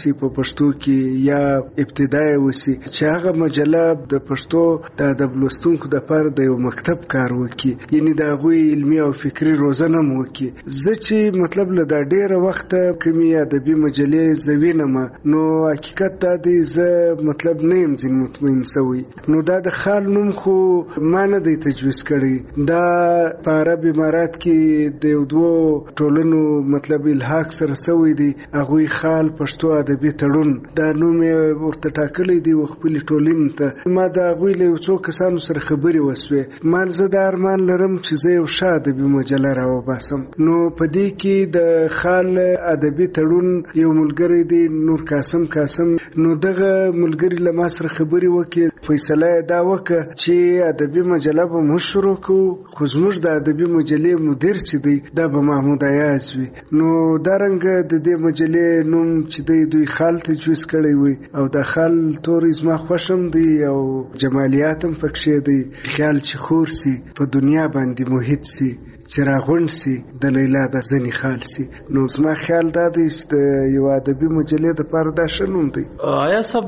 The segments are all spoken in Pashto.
وسی په پښتو کې یا ابتدای وسی چې هغه مجله د پښتو د ادب لوستونکو دپاره د یو مکتب کار وکړي، یعنې د هغوی علمي او فکري روزنه هم وکړي. زه چې مطلب له دا ډېره وخته کومې ادبي مجلې زه وینم، نو حقیقت دا دی زه مطلب نه یم ځینې مطمئن سوی. نو دا د خال نوم خو ما نه دی تجویز کړی، دا په عرب امارات کې د یو دوو ټولنو مطلب الحاق سره سوی دی، هغوی خال پښتو ادبي تړون دا نوم یې ورته ټاکلی دی و خپلې ټولنې ته. ما د هغوی له یو څو کسانو سره خبرې وسوې، ما زه دا ارمان لرم چې زه یو ښه ادبي مجله راوباسم. نو په دې کې د خال ادبي تړون یو ملګری دی نور قاسم، نو دغه ملګري له ما سره خبرې وکړې، فیصله یې دا وکړه چې ادبي مجله به موږ شروع کړو، خو زموږ د ادبي مجلې مدیر چې دی دا به محمود ایاز وي. نو دارنګه د دې مجلې نوم چې دی دوی خال تجویز کړی وي، او د خال توري زما خوښم دی او جمالیات هم پکښې دی. خیال چې خور سي په دنیا باندې محیط سي، چې راغونډ سي د لیلا د ځنې خال سي. نو زما خیال دا دی چې د یو ادبي مجلې دپاره دا ښه نوم دی. آیا صاحب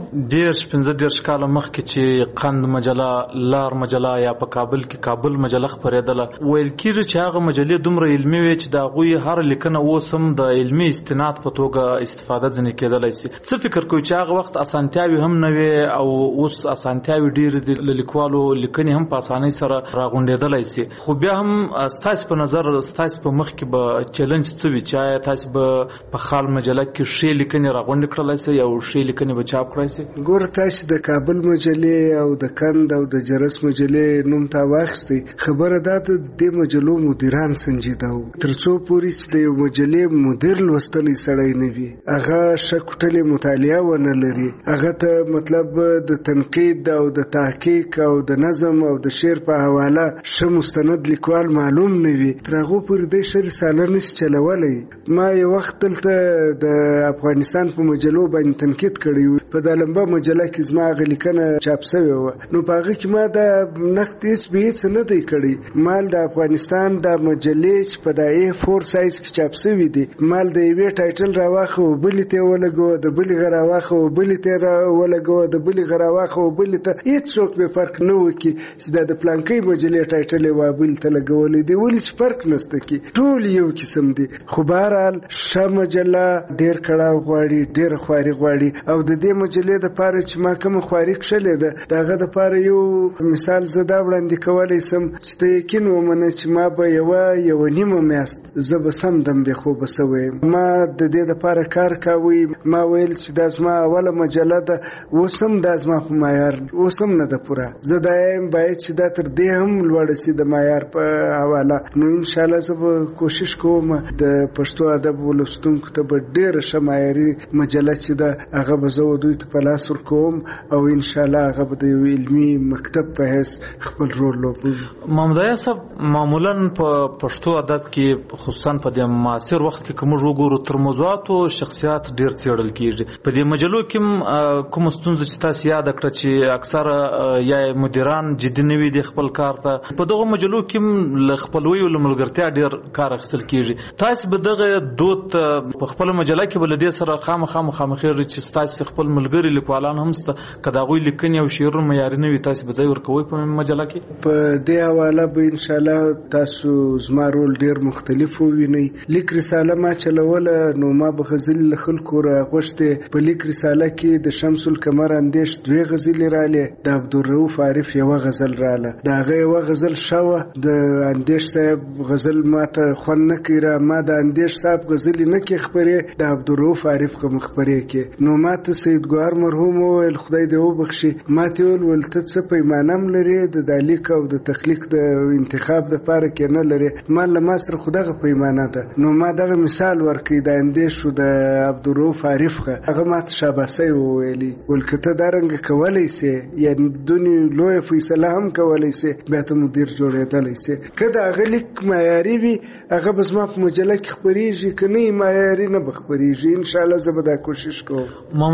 15 کاله مخکې چې قند مجله، لار مجله یا په کابل کې کابل مجله خپرېدله، ویل کېږي چې هغه مجلې دومره علمي وې چې د هغوی هر لیکنه اوس هم د علمي استناد په توګه استفاده ځینې کېدلی سي. څه فکر کوئ چې هغه وخت اسانتیاوې هم نه وې او اوس اسانتیاوې ډېرې دي، له لیکوالو لیکنې هم په اسانۍ سره راغونډېدلی سي، خو بیا هم ستاسو په نظر ستاسو په مخ کې به چیلنج څه وي چې آیا تاسو به په خال مجله کې ښې لیکنې راغونډې کړلی سئ او ښې لیکنې به چاپ کړی سئ؟ ګوره تاسو د کابل مجلې او د کند او د جرس مجلې نوم تا واخیستی، خبره دا ده د مجلو مدیران سنجیده وو. تر څو پورې چې د یو مجلې مدیر لوستلی سړی نه وي، هغه ښه کوټلې مطالعه ونه لري، هغه ته مطلب د تنقید او د تحقیق او د نظم او د شعر په حواله ښه مستند لیکوال معلوم نه وي، تر هغو پورې دی ښه رساله نشي چلولی. ما یو وخت دلته د افغانستان په مجلو باندې تنقید کړی و، په دا لمبه مجله کې زما هغه لیکنه چاپ سوې وه، نو په هغه کې ما دا نقد هېڅ به هېڅ نه دی کړی. مال د افغانستان دا مجلې چې په دا A4 سایز کې چاپ سوي دي، مال د یوې ټایټل راواخه او بلې ته یې ولګوه، د بلې غه راواخه او بلې ته یې ولګوه، د بلې غه راواخه او بلې ته، هېڅوک به فرق نه وکړي چې دا د پلانکۍ مجلې ټایټل یې وا بلې ته لګولی دی، ولې چې فرق نشته کی ټول یو قسم دي. خو بهرحال ښه مجله ډېر کړاو غواړي، ډېره خواري غواړي، او د دې مجلې دپاره چې ما کومه خواري کښلې ده د هغه دپاره یو مثال زه دا وړاندې کولی سم چې ته یقین ومنه چې ما به یوه نیمه میاشت زه به سم دم بې خوبه سوی یم. ما د دې دپاره کار کاوی، ما ویل چې دا زما اوله مجله ده، اوس هم دا زما په معیار اوس هم نه ده پوره، زه دا یم باید چې دا تر دې هم لوړه سي د معیار په حواله. نو انشاءالله زه به کوشش کوم د پښتو ادب ولوستونکو ته به ډېره ښه معیاري مجله چې ده هغه به زه دوی ته په لاس ورکوم، او انشاءالله هغه به د یو علمي مکتب په حیث خپل رول لوبوي. محمود ایاز صاحب، معمولا په پښتو ادب کې خصوصا په دې معاصر وخت کې که موږ وګورو تر موضوعاتو شخصیات ډېر څېړل کېږي. په دې مجلو کې کومه ستونزه چې تاسو یاده کړه چې اکثره یا مدیران جدي نه وي د خپل کار ته، په دغه مجلو کې له خپلوي او له ملګرتیا ډېر کار اخیستل کېږي، تاسو به دغه دود په خپله مجله کې به له دې سره خامخا مخامخېږئ چې ستاسو خپل ملګري لیکوالان هم شته، که د هغوی لیکنې او شعرونه معیاري نه وي تاسو به ځای ورکوئ په مجله کې؟ په دې حواله به انشاءالله تاسو زما رول ډېر مختلف ووینئ. لیک رساله ما چلوله، نو ما به غزلې له خلکو راغوښتې. په لیک رساله کې د شمس القمر اندیش 2 غزلې رالې، د عبدالرؤف عارف 1 غزل راله، د هغه 1 غزل ښه وه، د اندیش صاحب غزل ما ته خوند نه کوي، ما د اندیش صاحب غزلې نه کې خپرې، د عبدالرؤف عارف غم خپرې کې. نو ما ته سید ګوهر مرحوم وویل خدای دې وبخښي، ما ته ویل ته څه پیمانه هم لرې د لیک او د تخلیق د انتخاب دپاره کې نه لرې، ما له ما سره خو دغه پیمانه ده. نو ما دغه مثال ورکړی د اندیش و د عبدالرؤف عارف هغه ما ته شاباسۍ وویلي، ول که ته دارنګه کولی سې، یعنې دونې لویه فیصله هم کولی سې، بیا ته مدیر جوړېدلی سې. که د هغه لیک معیاري وي هغه به زما په مجله کې خپرېږي، که نه یې معیاري نه به خپرېږي. انشاءالله زه به دا کوشش کوم. محمود ایاز صاحب،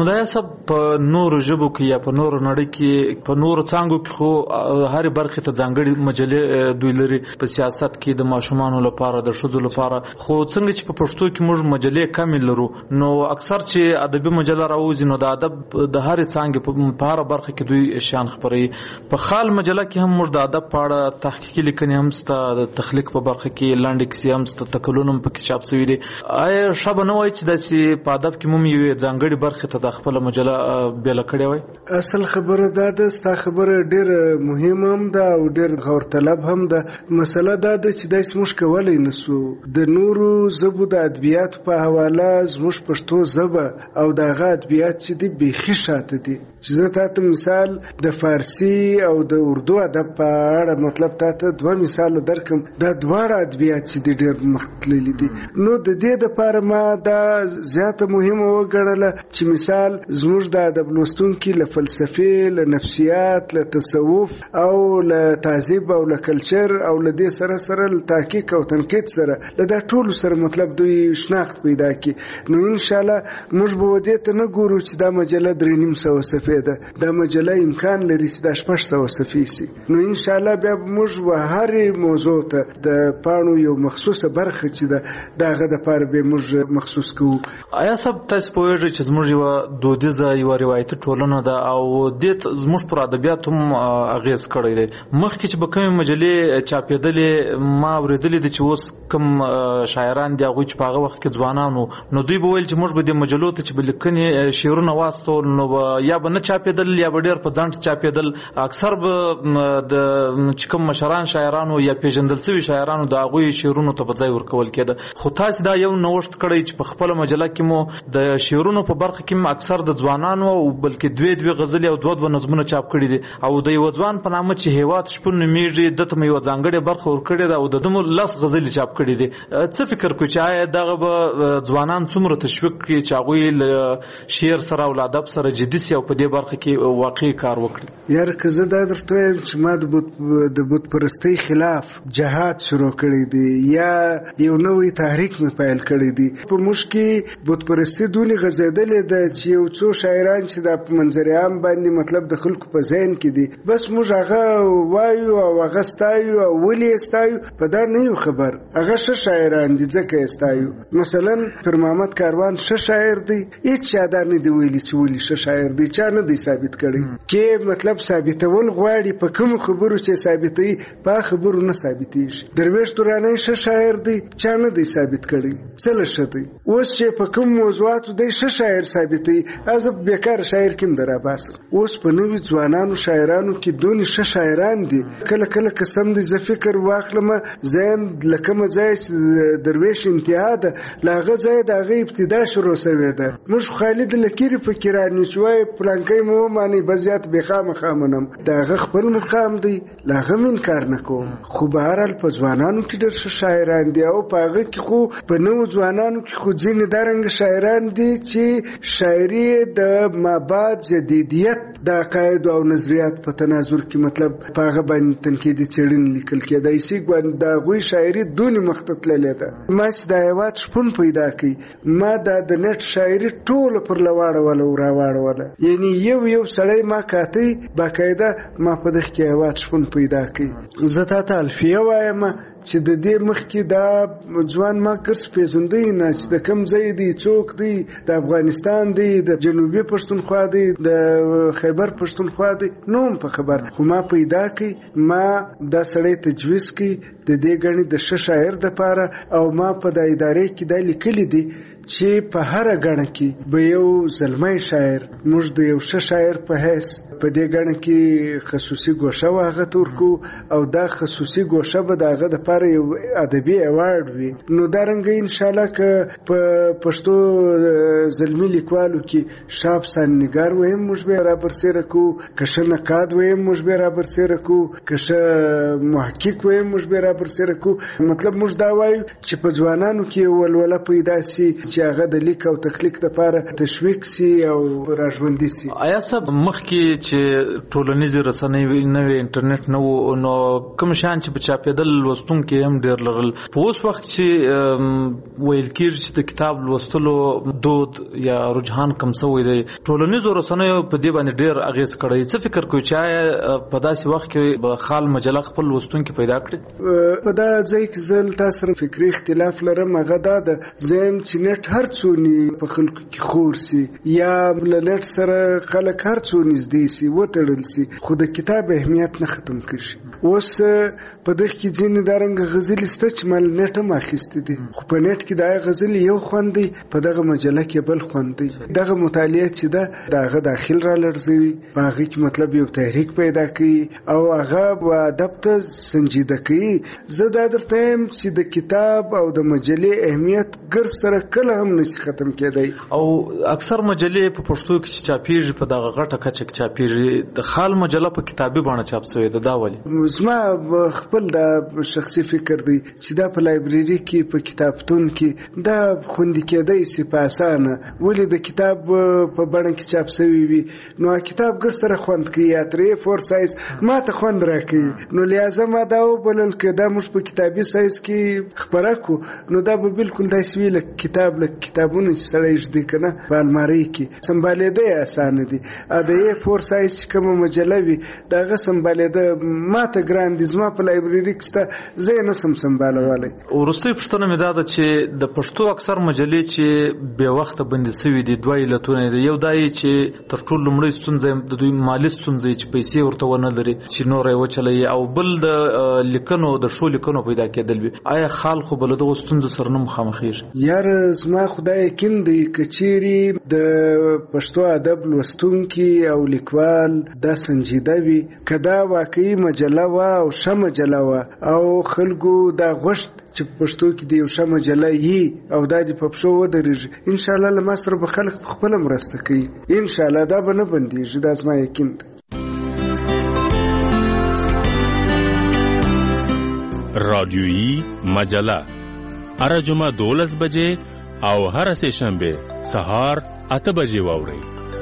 صاحب په نورو ژبو کې یا په نورو نړۍ کې په نورو څانګو کې خو هر برخه ته ځانګړي مجلې دوی لري په سیاست کې د ماشومانو لپاره د ښځو لپاره خو څنګه چې په پښتو کې موږ مجلې کم لرو نو اکثر چې ادبي مجله راوځي نو د ادب د هر څانګې په هر برخه کې دوی شان خبري په خال مجله کې هم موږ د ادب په اړه تحقیقي لیکنې هم ست د تخلیق په برخه کې لاندې کیسې هم ست تکلونم په کې چاپ شوی دي آیا شابه نه وای چې داسې په ادب کې مم یو ځانګړي برخه ته د خپل مجله بیل کړی وای اصل خبره ده ستا خبره ډېر مهمه هم ده او ډېر غور طلب هم ده مسله ده چې داسې موږ کولی نسو د نورو ژبو د ادبیاتو په حواله زموږ پښتو ژبه او د هغه ادبیات چې دي بیخي شاته دي چې زه تاته مثال د فارسي او د اردو ادب په اړه مطلب تاته دوه مثال درکم دا دواړه ادبیات چې دي ډېر مختللي دي نو د دې دپاره ما دا زیاته مهمه وګڼله چې مثال زموږ د ادب لوستونکي له فلسفې له نفسیات له تصوف او له تهذیب او له کلچر او له دې سره له تحقیق او تنقید سره له دا ټولو سره مطلب دوی شناخت پیدا کړي نو انشاءالله موږ به دې ته نه ګورو چې دا مجله 350 صفحې ده دا مجله امکان لري چې دا 600 صفحې سي نو انشاءالله بیا موږ به هرې موضوع ته د پاڼو یو مخصوصه برخه چې ده د هغه دپاره به موږ مخصوص کوو آیا صاحب تاسو پوهېږئ چې زموږ یوه دودیزه یوه روایتي ټولنه ده او دې زموږ پر ادبیات هم اغېز کړی دی مخکې چې به کومې مجلې چاپېدلې ما اورېدلې ده چې اوس کوم شاعران دي هغوی چې په هغه وخت کې ځوانان وو نو دوی به ویل چې موږ به دې مجلو ته چې به لیکنې شعرونه واستول نو یا به نه چاپېدل یا به ډېر په ځنډ چاپېدل اکثر به د چې کوم مشران شاعرانو یا پیژندل شوي شاعرانو د هغوی شعرونو ته به ځای ورکول کېده خو تاسې دا یو نوښت کړی چې په خپله مجله کې مو د شعرونو په برخه کې اکثر د ځوانانو او بلکې دوه غزلې او دوه نظمونه چاپ کړي دي او د یو ځوان په نامه چې هیواد شپون نومیږي دته مې یوه ځانګړې برخه ورکړې ده او د ده مو 10 غزلې چاپ کړي دي څه فکر کوئ چې آیا دغه به ځوانان څومره تشویق کړي چې هغوی له شعر سره او له ادب سره جدي سي او په دې برخه کې واقعي کار وکړي یاره که زه دا درته وایم چې ما د بت پرستۍ خلاف جهاد شروع کړی دی یا یو نوی تحریک مې پیل کړی دی په موږ کې بت پرستي دونې غځېدلې ده چې یو څو شاعران چې دا په منظر عام باندې مطلب د خلکو په ذهن کې دي بس موږ هغه وایو او هغه ستایو او ولې یې ستایو په دا نه یو خبر هغه ښه شاعران دي ځکه یې ستایو مثلا پیر محمد کاروان ښه شاعر دی هېڅ چا دا نه دی ویلي چې ولې ښه شاعر دی چا نه دی ثابت کړی کې مطلب ثابتول غواړي په کومو خبرو چې ثابتوي په خبرو نه ثابتېږي درویش درانی ښه شاعر دی چا نه دی ثابت کړی څه له ښه دی اوس چې په کوم موضوعاتو دی ښه شاعر ثابتوي زه بیکاره شاعر کې هم دراباسم اوس په نوي ځوانانو شاعرانو کې دونې ښه شاعران دي کله کله قسم دی زه فکر واخلم زه یم له کومه ځایه چې درویش انتها ده له هغه ځایه د هغه ابتدا شروع سوې ده موږ خالد لکیري پکې رانیو چې وایي پلانکی مو ومانئ به زیات بې خامخا منم د هغه خپل مقام دی له هغه م انکار نه کوم خو بهرحال په ځوانانو کې ډېر ښه شاعران دي او په هغه کې خو په نوو ځوانانو کې خو ځینې دارنګه شاعران دي چې شاعري د مابعد جدیدیت د عقایدو او نظریات په تناظر کې مطلب په هغه باندې تنقیدي څېړنې لیکل کېدای شي د هغوی شاعري دونې مخته تللې ده ما چې دا هېواد شپون پیدا کړي ما دا د نټ شاعري ټوله پر لواړوله او راواړوله یعنی یو سړی ما کاتی باقاعده ما په دغه کې هېواد شپون پیدا کړي زه تاته الفیه وایم چې د دې مخکې دا ځوان ما کرس پیژندی نه چې د کوم ځای دی څوک دی د افغانستان دی د جنوبي پښتونخوا دی د خیبر پښتونخوا دی نو هم په خبر خو ما پیدا کړي ما دا سړی تجویز کړي د دې ګڼې د ښه شاعر دپاره او ما په دا ادارې کې دا لیکلي دي چې په هره ګڼه کې به یو زلمی شاعر موږ د یو ښه شاعر په حیث په دې ګڼه کې خصوصي ګوشه به هغه ته ورکو او دا خصوصي ګوشه به د هغه دپاره یو ادبي ایوارډ وي نو دارنګه انشاءالله که په پښتو زلمي لیکوالو کې ښه افسانه‌نګار ویم موږ به رابرسېره کوو که ښه نقاد ویم موږ به رابرسېره کوو که ښه محقق ویم موږ به رابرسېره کوو مطلب موږ دا وایو چې په ځوانانو کې ولوله پیدا سي چې هغه د لیک او تخلیق لپاره تشویق سي او راژوندي سي. آیا صاحب مخکې چې ټولنیزې رسنۍ نه وي، انټرنیټ نه و، نو کوم شیان چې په چاپېدل لوستونکي هم ډېر لرل، په اوس وخت چې ویل کېږي چې د کتاب لوستلو دود یا رجحان کم شوی دی، ټولنیزو رسنیو په دې باندې ډېر اغېز کړی. څه فکر کوئ چې آیا په داسې وخت کې به خال مجله خپل لوستونکي پیدا کړي؟ په دا ځای کې زه تاسو سره فکري اختلاف لرم. هغه دا ده زم چې نت هر څونی په خلکو کې خور سي یا له نت سره خلک هر څونی زدي سي وتړل سي، خو د کتاب اهمیت نه ختم کړي. اوس په دغه کې ځینې دارنګ غزل است چې مال نت هم اخیستې دي، خو په نت کې دا غزل یو خوند دی، په دغه مجله کې بل خوند دی. دغه مطالعه چې ده دغه داخل را لرزوي، په هغه کې مطلب یو تحریک پیدا کوي او هغه و ادب ته سنجیده کوي. زه دا درته یم چې د کتاب او د مجلې اهمیت ګر سره کله هم نشي ختم کېدی. او اکثر مجلې په پښتو کې چاپیږي، په دغه غټه کچه کې چاپیږي. د خال مجله په کتابي بڼه چاپ شوې ده، دا ولې؟ زما خپل دا شخصي فکر دی چې دا په لایبرری کې په کتابتون کې دا خوندي کېدی سي په اسانه، ولې د کتاب په بڼه کې چاپ شوی وي نو کتاب ګر سره خوند کوي یا 3-4 سایز ما ته خوند راکوي. نو لازم ما دا وبلل کې دا موږ په کتابي سایز کې خبره کو، نو دا به بالکل داسې وي لکه کتابونه چې سړی ږدي که نه په المارۍ کې سنبالېده یې اسانه دي. د A4 سایز چې کومه مجله وي د هغه سنبالېده ما ته ګران دي، زما په لایبرري کې شته، زه یې نسم سنبالولی. وروستۍ پوښتنه مې دا ده چې د پښتو اکثر مجلې چې بې وخته بندي شوي دي، دوه علتونه دي. یو دا یې چې تر ټولو لومړۍ ستونزه د دوی مالي ستونزه چې پیسې ورته ونه لري چې نور یې وچلوي، او بل د لیکنو د ښو لیکنو پیدا کېدل وي. آیا خال خو به له دغو ستونزو سره نه مخامخېږي؟ یار زما خدای یقین دی که چیرې د پښتو ادب لوستونکي او لیکوال دا سنجیده وي، که دا واقعي مجله وه او ښه مجله وه او خلکو دا غوښت چې په پښتو کې د یو ښه مجله یي او دا دې په پښو ودرېږي، انشاءالله له ما سره به خلک پخپله مرسته کوي. انشاءالله دا به نه بندېږي، دا زما یقین دی. رادیویی مجله هر جمعه 12 بجې او هر سه شنبه سهار 8 بجې واورئ.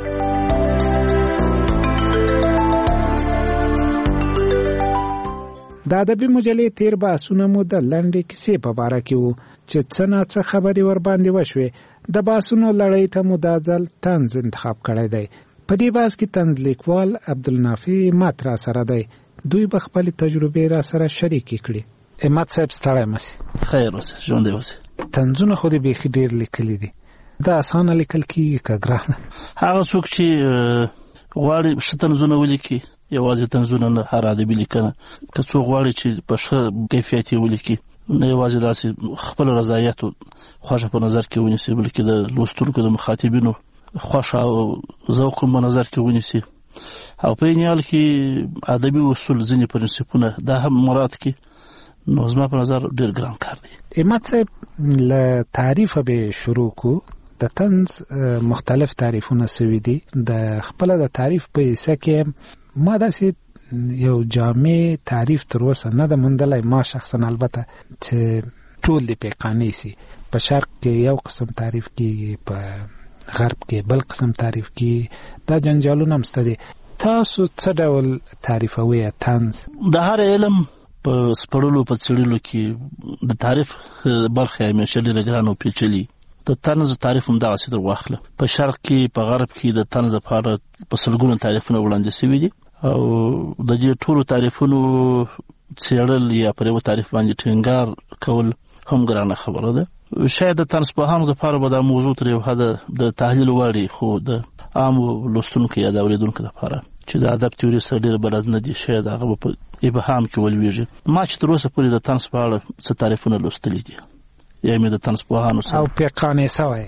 د ادبي مجلې تیر بحثونه مو د لنډې کیسې په باره کې وو چې څه ناڅه خبرې ور باندې وشوې. د بحثونو لړۍ ته مو دا ځل طنز انتخاب کړی دی. په دې بحث کې طنز لیکوال عبدالنافع امت را سره دی. دوی به خپلې تجربې را سره شریکې کړي. امت صاحب ستړی مسي؟ خیر اوسه، ژوندی اوسه. طنزونه خو دې بیخي ډېر لیکلي دي، دا اسانه لیکل کېږي که ګرانه؟ هغه څوک چې غواړي ښه طنزونه ولیکي، یوازې طنزونه نه، هر ادبي لیکنه که څوک غواړي چې په ښه کیفیت یې ولیکي، نه یوازې داسې خپل رضایت او خوښه په نظر کې ونیسي، بلکې د لوستونکو د مخاطبینو خوښه او ذوق په نظر کې ونیسي، او په یې حال کې ادبي اصول ځینې پرنسپونه دا هم مراد کړي، نو زما په نظر ډېر ګران کار دی. امت صاحب له تعریفه به شروع کو. د طنز مختلف تعریفونه سوي دي. د خپل د تعریف په حصہ کې ما داسې یو جامع تعریف تر اوسه نه ده موندلی، ما شخصا البته چې ټول دې پې قانع سي. په شرق کې یو قسم تعریف کېږي، په غرب کې بل قسم تعریف کېږي، دا جنجالونه هم شته دي. تاسو څه ډول تعریفوئ طنز؟ د هر علم په سپړلو په څېړلو کې د تعریف برخه همیشه ډېره ګرانه او پیچلې. د طنز تعریف هم دغسې در واخله. په شرق کې په غرب کې د طنز لپاره په سلګونو تعریفونه وړاندې شوي دي، او د دې ټولو تعریفونو څېړل یا پر یوه تعریف باندې ټینګار کول هم ګرانه خبره ده. شاید د طنز پوهانو دپاره به دا موضوع تر یو حده د تحلیل وړ وي، خو د عامو لوستونکو یا د اورېدونکو دپاره چې د ادب تیوري سره ډېر بلد نه دي، شاید هغه به په ابهام کې ولویږي. ما چې تر اوسه پورې د طنز په اړه څه تعریفونه لوستلي دي، یا مې د طنز پوهانو سره او پې قانع سوی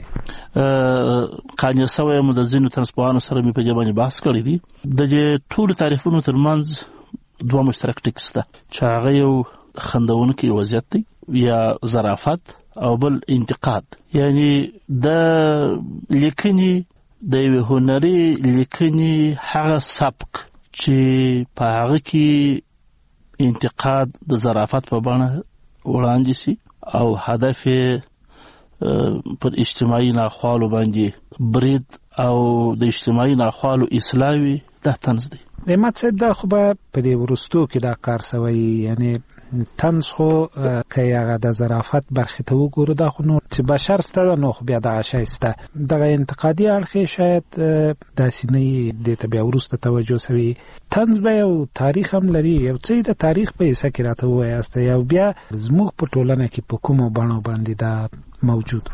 یم، د ځینو طنز پوهانو سره مې په دې باندې بحث کړی دي. د دې ټولو تعریفونو ترمنځ دوه مشترک ټکس ده، چې هغه یو خندونکی وضعیت دی یا ظرافت، او بل انتقاد. یعنی د لیکنې د یوې هنري لیکنې هغه سبک چې په هغه کې انتقاد د ظرافت په بڼه وړاندې سي او هدف پر اجتماعي ناخوالو باندې برید او د اجتماعي ناخوالو اصلاحي دا طنز دی. احمد صاحب دا خو به په دې وروستو کې دا کار سوی، یعنی طنز خو که هغه د ظرافت برخې ته وګورو دا خو نو چې بشر سته نو خو بیا دغه شی سته. دغه انتقادي اړخ شاید داسې نه دې ته بیا وروسته توجه سوي. طنز به یو تاریخ هم لري، یو څه د تاریخ په حصه کې راته ووایاست، یو بیا زموږ په ټولنه کې په کومو بڼو باندې دا موجود.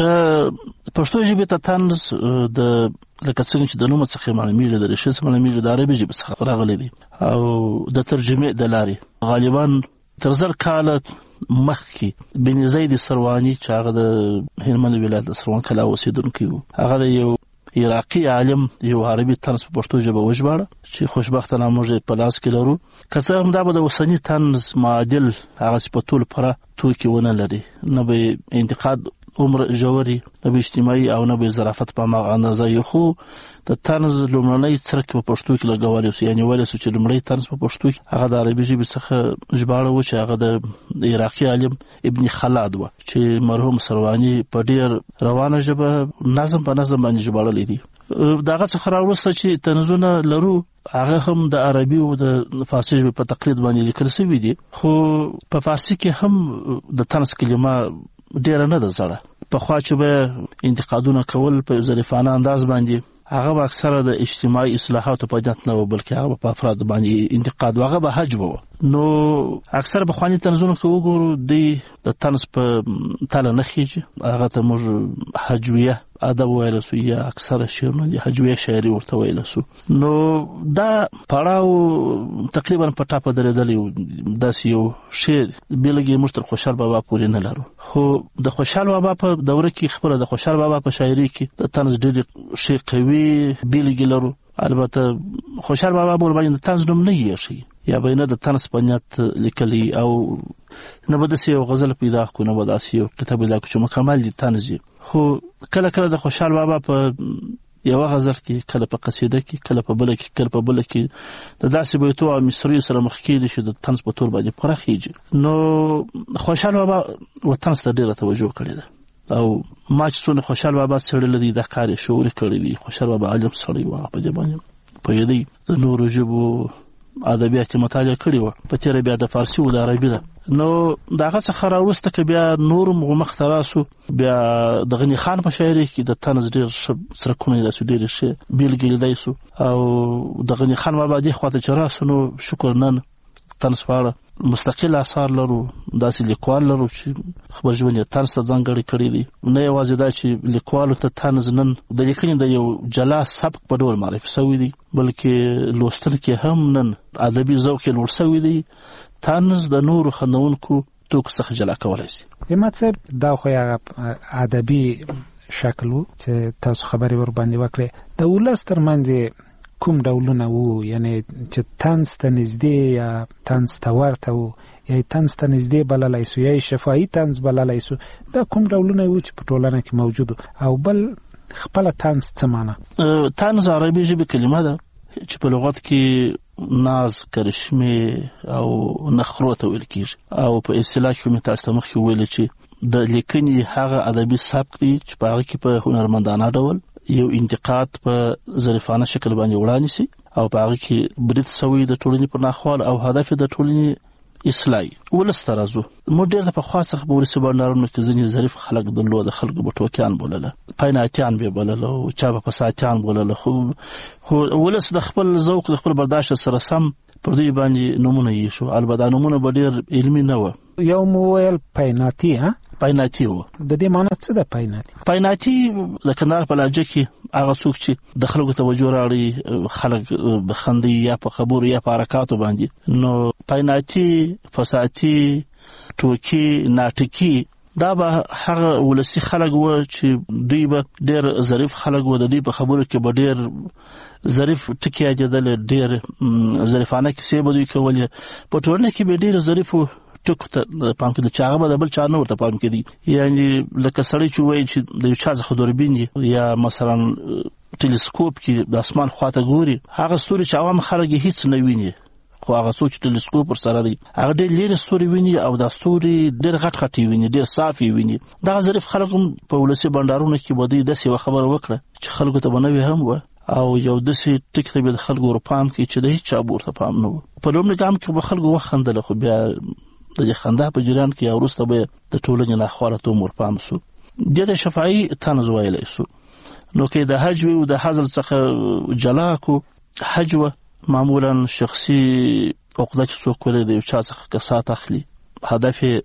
پښتو ژبې ته طنز د لکه څنګه چې د نوم څخه معلومیږي د ریښې څخه معلومیږي د عربي ژبې څخه راغلی دی او د ترجمې د لارې غالبا تر 1000 کاله مخکې بن زید سرواني چې هغه د هلمند ولایت د سروان کلا اوسیدونکی و، هغه د یو عراقي عالم یو عربي طنز په پښتو ژبه وژباړه چې خوشبختانه موږ په لاس کې لرو. که څه هم دا به د اوسني طنز معادل هغه صفتو لپاره توکي ونه لري، نه به انتقاد عمر ژوري، نه به اجتماعي او نه به ظرافت په هغه اندازه یو. خو د طنز لومړنی څرک په پښتو کې لګولی سو، یعنې ویلی سو چې لومړی طنز په پښتو کې هغه د عربي ژبې څخه ژباړه و چې هغه د عراقي عالم ابن خلاد و چې مرحوم سرواني په ډېر روانه ژبه نظم په نظم باندې ژباړلی دی. دغه څخه راوروسته چې طنزونه لرو هغه هم د عربي او د فارسي ژبې په تقلید باندې لیکل شوي دي، خو په فارسي کې هم د طنز کلمه ډېره نه ده زړه. پخوا چې به انتقادونه کول په ظریفانه انداز باندې، هغه به اکثره د اجتماعي اصلاحاتو په نیت نه و، بلکې هغه په افراد باندې انتقاد و، هغه به حجب و. نو اکثر بخوانی طنزونه که وګورو دی د طنز په تله نه خیږي، هغه ته موږ حجویه ادب ویلی سو یا اکثره شعرونه دي حجویه شاعري ورته ویلی سو. نو دا پړاو تقریبا په ټاپه درېدلی و. داسې یو شعر بېلګې موږ تر خوشحال بابا پورې نه لرو، خو د خوشحال بابا په دوره کې خپله د خوشحال بابا په شاعري کې د طنز ډېرې ښې قوي بېلګې لرو. البته خوشحال بابا بول باندې د طنز نوم نه یې یا به نه د طنز په نیت لیکلی او نه به داسې یو غزل پیدا کړو، نه به داسې یو کتاب پیدا کړو چې مکمل دي طنز یې. خو کله کله د خوشحال بابا په یوه غزل کې، کله په قصیده کې، کله په بله کې، کله په بله کې د داسې بیتو او مصریو سره مخ کېږي چې د طنز په طور باندې پوره خیږي. نو خوشحال بابا و طنز ته ډېره توجه کړې ده او ما چې څونه خوشحال بابا څېړلی دی دا کار یې شعوري کړی دی. خوشحال بابا عالم سړی و، هغه په دې باندې پوهېدی، د نورو ژبو ادبیات یې مطالعه کړي وه، په تېره بیا د فارسي و د عربي ده. نو د هغه څخه راوروسته که بیا نور مخ ته راسو، بیا د غني خان په شاعري کې د طنز ډېر ښه څرکونه یې داسې ډېرې ښې بېلګې لیدی سو. او د غني خان بابا دې خوا ته چې راسو نو شکر نن طنز په اړه مستقل آثار لرو، داسې لیکوال لرو چې خبر ژوند یې طنز ته ځانګړی کړی دی. نه یوازې دا چې لیکوالو ته طنز نن د لیکنې د یو جلا سبک په ډول معرفي شوی دی، بلکې لوستونکي هم نن ادبي ذوق یې لوړ شوی دی. طنز د نورو خندونکو توکو څخه جلا کولی شي. احمد صاحب دا خو هغه ادبي شکل و چې تاسو خبرې ور باندې وکړې. د ولس ترمنځ کوم ډولونه وو، یعنی چې طنز ته نږدې یا طنز ته ورته وو، یا طنز ته نږدې بللی سو یا شفاهي طنز بللی سو، دا کوم ډولونه وو چې په ټولنه کې موجود وو؟ او بل خپله طنز څه معنی؟ طنز عربي ژبې کلمه ده چې په لغت کې ناز، کرشمې او نخرو ته ویل کېږي، او په اصطلاح کې مې تاسو ته مخکې وویل چې د لیکنې هغه ادبي سبک دی چې په هغه کې په هنرمندانه ډول یو انتقاد په ظریفانه شکل باندې وړاندې شي او په هغه کې برید شوی د ټولنې پر ناخوال او هدف د ټولنې اصلاحي. ولس ته راځو، موږ ډېر د پخوا څخه په ولسي بانډارونو کې ځینې ظریف خلک درلوده، خلکو به ټوکیان بولله، پایناتیان به بولله او چا به فساتیان بولله. خو ولس د خپل ذوق د خپل برداشت سره سم پر دوی باندې نومونه یې شو. البته دا نومونه به ډېر علمي نه وه. یو مو ویل پایناتي، پایناتي و. د دې معنی څه ده پایناتي؟ پایناتي د کندهار په لهجه کې هغه څوک چې د خلکو توجه راوړي، خلک بخندي یا په خبرو یا په حرکاتو باندې. نو پایناتي، فساتي، ټوکي، ناټکي دا به هغه ولسي خلک و چې دوی به ډېر ظریف خلک و، د دوی په خبرو کې به ډېر ظریف ټکي یادېدل، ډېر ظریفانه کیسې به دوی کولې. په ټولنه کې به ډېر ظریفو ټکو ته پام کېده چې هغه به د بل چا نه ورته پام کېدی. یعنې لکه سړی چې وایي چې د یو چا څخه دوربین یا مثلا ټلسکوپ کې د اسمان خواته ګوري، هغه ستوري چې عوام خلک یې هیڅ نه ویني، خو هغه څوک چې ټلسکوپ ورسره دی هغه ډېر لرې ستوري ویني او دا ستوري ډېر غټ غټ ویني، ډېر صاف ویني. دغه ظریف خلک هم په ولسي بنډارونو کې به دوی داسې یوه خبره وکړه چې خلکو ته به نوې هم وه او یو داسې ټکي ته به د خلکو ورپام کړي چې د هېڅ چا به ورته پام نه و. په لومړي ګام کې به خلکو وخندله، خو بیا د دې خندا په جریان کې یا وروسته به د ټولنې ناخواله ته هم ورپام سو. دې ته شفاهي طنز ویلی سو. نو که د حج وي او د هزل څخه جلا کو، حج وه معمولا شخصي عقده چې څوک ولې د یو چا څخه کسات اخلي، هدف یې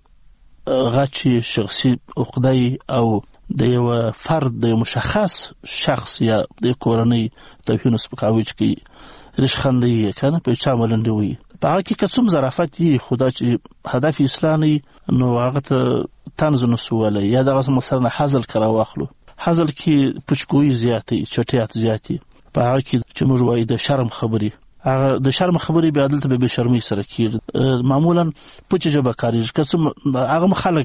غچې شخصي عقده او د یو فرد د یو مشخص شخص یا د کورنۍ توهین او سپکاوی چې کوي رشخندی یې که نه په چا ملنډې وي. په هغه کې که څوم ظرافت وي خو دا چې هدف اسلامي نو هغه ته طنز نسو ویلی. یا دغه مثلا هزل که راواخلو، هزل کې پوچګویي زیاتې، چټیات زیاتې، په هغه کې چې موږ وایو د شرم خبرې، هغه د شرم خبرې بیا دلته به بېشرمۍ سره کېږي، معمولا پوچه ژبه کارېږي، که څه هغه هم خلک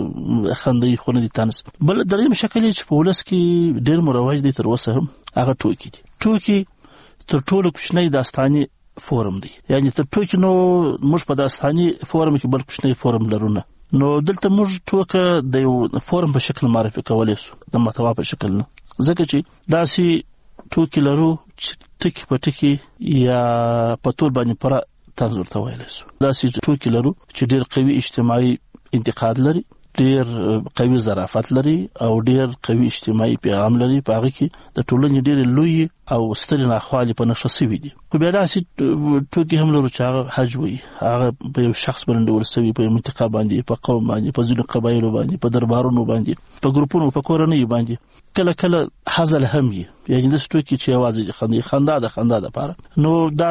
خندوي خو نه دي طنز. بل درېیم شکل چې په ولس کې ډېر مروج دی تر اوسه هم هغه ټوکې دي. ټوکې تر ټولو کوچنی داستاني فورم دی، یعنی تر ټوکې نو موږ په داستاني فورم کې بل کوچنی فورم لرو نه، نو دلته موږ ټوکه د یو فورم په شکل معرفي کولی سو، د محتوا په شکل نه، ځکه چې داسې ټوکې لرو چې ټکي په ټکي یا په ټول باندې پوره طنز ورته ویلی سو. داسې ټوکې لرو چې ډېر قوي اجتماعي انتقاد لري، ډېر قوي ظرافت لري او ډېر قوي اجتماعي پیغام لري. په هغه کې د ټولنې ډېرې لویې او سترې ناخوالې په نښه سوي دي. خو بیا داسې ټوکې هم لرو چې هغه حج وي، هغه په یو شخص باندې ډول سوي، په یو منطقه باندې، په قوم باندې، په ځینو قبایلو باندې، په دربارونو باندې، په ګروپونو، په کورنیو باندې. کله کله هزل هم وي، یعنې داسې ټوکې چې یوازې خندا دپاره. نو دا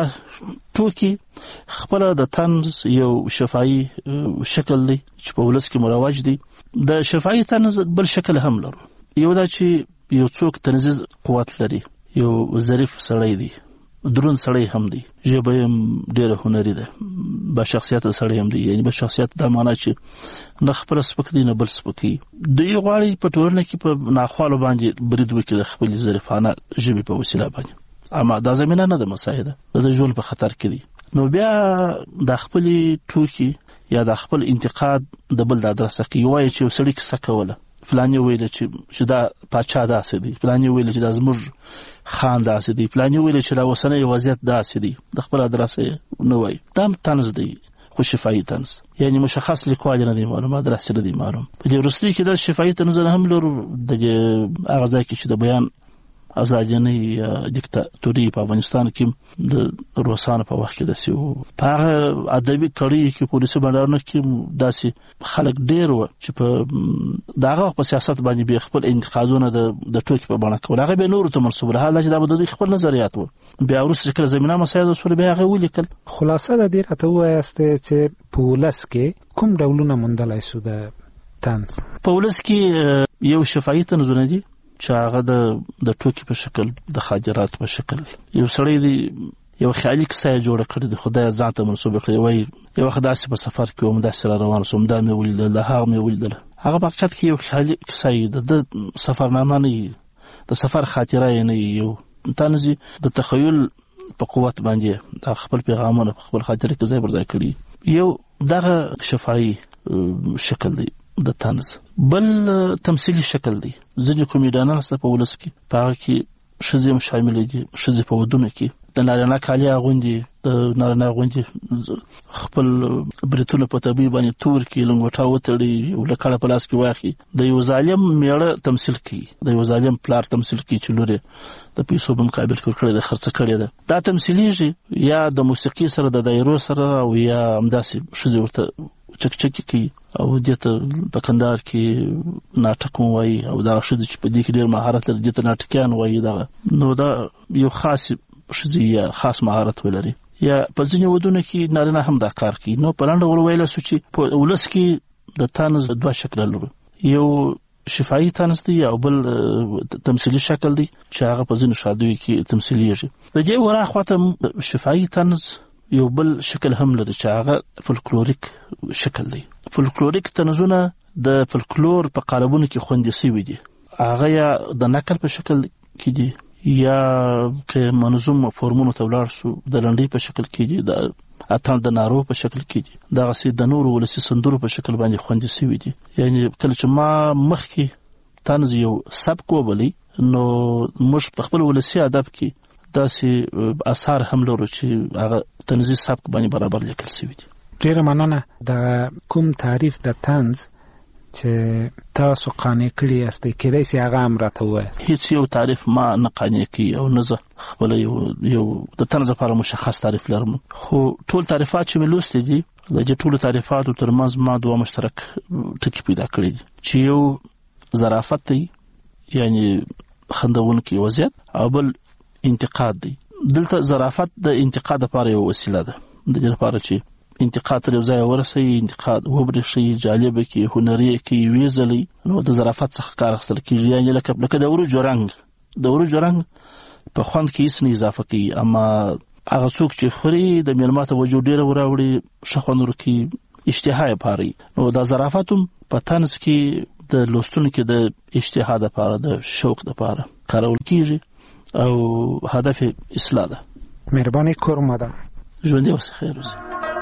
ټوکې خپله د طنز یو شفاهي شکل دی چې په ولس کې مروج دی. د شفاهي طنز بل شکل هم لرو. یو دا چې یو څوک طنزي قوت لري، یو ظریف سړی دی، دروند سړی هم دی، ژبه یې هم ډېره هنري ده، با شخصیت سړی هم دی. یعنې با شخصیت دا معنا چې نه خپله سپک دی نه بل سپکوي. دوی غواړي په ټولنه کې په ناخوالو باندې برید وکړي د خپلې ظریفانه ژبې په وسیله باندې، اما دا زمینه نه ده مساعده، د ژوند په خطر کې دی. نو بیا د خپلې ټوکې یا د خپل انتقاد د بل د ادرسه کې وایي چې یو سړي کیسه کوله، فلاني ویل چې دا پاچا داسې دی، فلاني ویل چې دا زموږ خان داسې دی، فلاني ویل چې دا اوسنی وضعیت داسې دی، د خپل ادرسه نه وایي. دا طنز دی، خو شفاهي طنز، یعنی مشخص لیکوال نه دی معلوم، ادرس نه دی معلوم. په دې وروستي کې دا شفاهي طنز هم لرو، د هغه ځای کې چې د بیان ازادي یا دیکتاتوري په افغانستان کې د روسانو په وخت کې داسې وو. په هغه ادبي کړۍ کې پولیسي بنډارونو کې داسې خلک ډېر وو چې په دغه په سیاست باندې به خپل انتقادونه د ټوکې په بڼه کول، هغه به نورو ته منسوب حال چې دا به د خپل نظریات وو. بیا وروسته چې کله زمینه مسایل وسول بیا هغه ولیکل. خلاصه د دې راته وایاست چې په ولس کې کوم ډولونه موندلای سو د طنز؟ په ولس کې یو شفاهي طنزونه دي چې هغه د ټوکې په شکل، د خاطرات په شکل. یو سړی دی یو خیالي کیسه یې جوړه کړې ده، خدای ځان ته منسوب کړې، وایي یو وخت داسې په سفر کې وم، داسې را روان شوم، دا مې ولیدل، هغه مې ولیدل. هغه په حقیقت کې یو خیالي کیسه یې ده، د سفرنامه نه یي، د سفر خاطره یې نه یي، یو طنز د تخیل په قوت باندې د خپل پیغامونه په خپل خاطره کې ځای پر ځای کړي. یو دغه شفاهي شکل دی د طنز. بل تمثیلي شکل دی. ځینې کومیډیانان سته په ولس کې، په هغه کې ښځې هم شاملې دي. ښځې په ودونو کې د نارینه کالي اغوندي، د نارینه اغوندي خپل بریتونه په طبیعي باندې تور کړي، لنګوټه وتړي، یو لکړه په لاس کې واخلي، د یو ظالم میړه تمثیل کوي، د یو ظالم پلار تمثیل کوي چې لور یې د پیسو په مقابل کې کړې ده، خرڅه کړې ده. دا تمثیلیږي یا د موسیقي سره، د دایرو سره، او یا همداسې ښځې ورته چکچکی کوي او دې ته په کندهار کې ناټک وایي، او دا ښځې چې په دې کې ډېر مهارت لري دې ته ناټکیان وایي. دغه نو دا یو خاص ښځې یا خاص مهارت ولري. یا په ځینې ودونو کې نارینه هم دا کار کوي. نو په لنډه ډول ویلی سو چې په ولس کې د طنز دوه شکله لرو، یو شفاهي طنز دی او بل تمثیلي شکل دی چې هغه په ځینو شادیو کې تمثیلیږي. د دې ورا خواته شفاهي طنز یو بل شکل هم لري چې هغه فولکلوریک شکل دی. فولکلوریک طنزونه د فولکلور په قالبونو کې خوندي شوي دي، هغه یا د نقل په شکل کې دي یا که منظوم فورمونو ته ولاړ سو د لنډۍ په شکل کې دي. د اتڼ د نارو په شکل کې دي، دغه سي د نورو ولسي سندرو په شکل باندې خوندې شوي دي. یعنی کله چې ما مخکې طنز یو سبک وبلی نو موږ په خپل ولسي ادب کې داسې اثار هم لرو چې هغه طنزي سبک باندې برابر لیکل شوي دي. ډیره مننه. د کوم تعریف د طنز چې تاسو قانع کړی یاستئ کېدای شي هغه هم راته ووایاست؟ هیڅ یو تعریف ما نه قانع کوي او نه زه خپله یو د طنز لپاره مشخص تعریف لرم، خو ټول تعریفات چې مې لوستي دي د دې ټولو تعریفاتو ترمنځ ما دوه مشترک ټکي پیدا کړي دي چې یو ظرافت دی، یعنی خندونکی وضعیت، او بل انتقاد دی. دلته ظرافت د انتقاد لپاره یو وسیله ده، د دې لپاره چې انتقاد تر یو ځای ورسوي، انتقاد وبرېښي، جالبه کړي، هنري کړي، ویځلي، نو د ظرافت څخه کار اخیستل کېږي. یعنې لکه د وریجو رنګ په خوند کې هېڅ نه اضافه کوي، اما هغه څوک چې خوري د مېلمه توجه ډېره وراوړي، ښه خوند ورکړي، اشتها یې پاري. نو دا ظرافت هم په طنز کې د لوستونکي د اشتها دپاره، د شوق دپاره کارول کېږي او هدف اصلاح ده. مهرباني کوم مادام، ژوندي اوسئ، خیر اوسئ.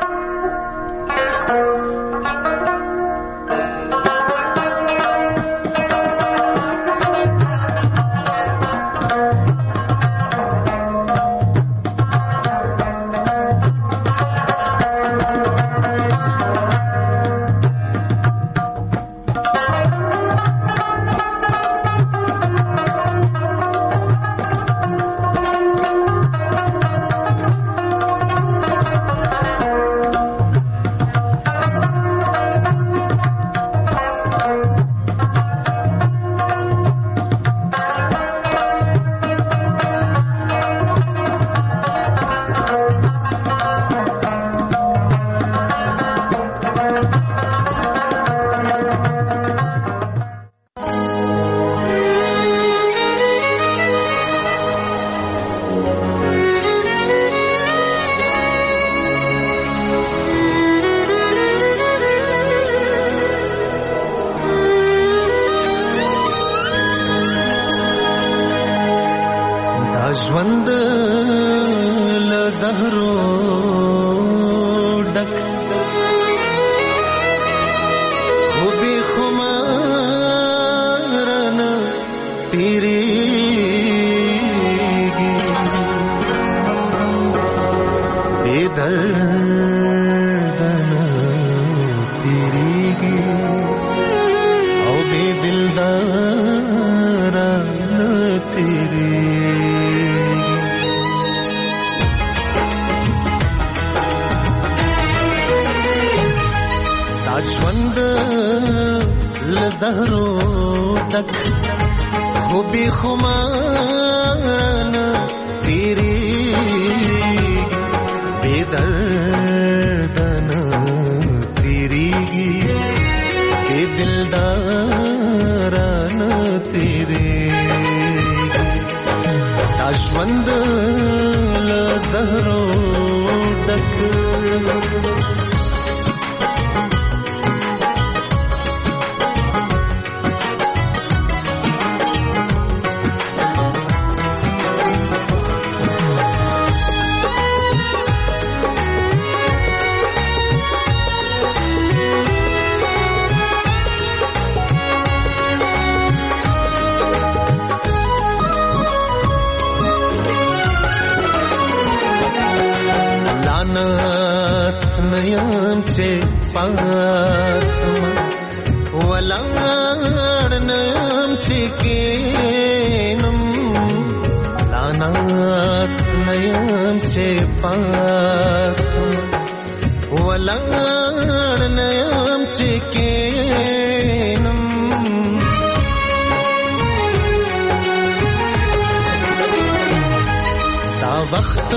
ژوند له زهرو ډک خو بې خماره نه تېرېږي، بې درده نه تېرېږي او بې دلداره نه تېرېږي. ژوند له زهرو ډک خو بې خماره نه تېرېږي، بې درده نه تېرېږي، بې دلداره نه تېرېږي. دا ژوند له زهرو ډک نیم چې پاسم ولاړ نیم چې کینم، لاناست نیم چې پاسم ولاړ نیم چې کینم. دا وخت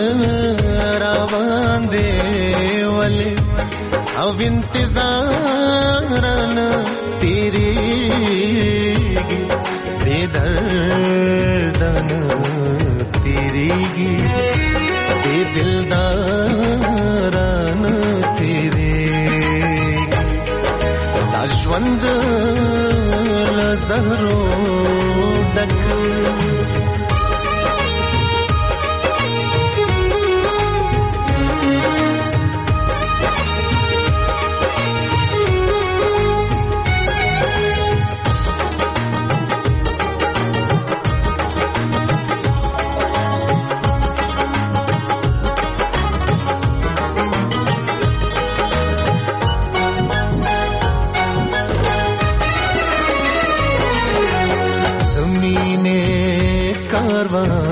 روان دی ولی او انتظار نه تېرېږي، بې درده نه تېرېږي، بې دلداره نه تېرېږي. دا ژوند له زهرو ډک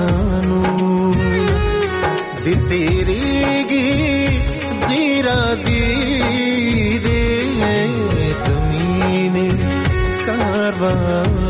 دی تیریگی زیرازی دے تمین کاروان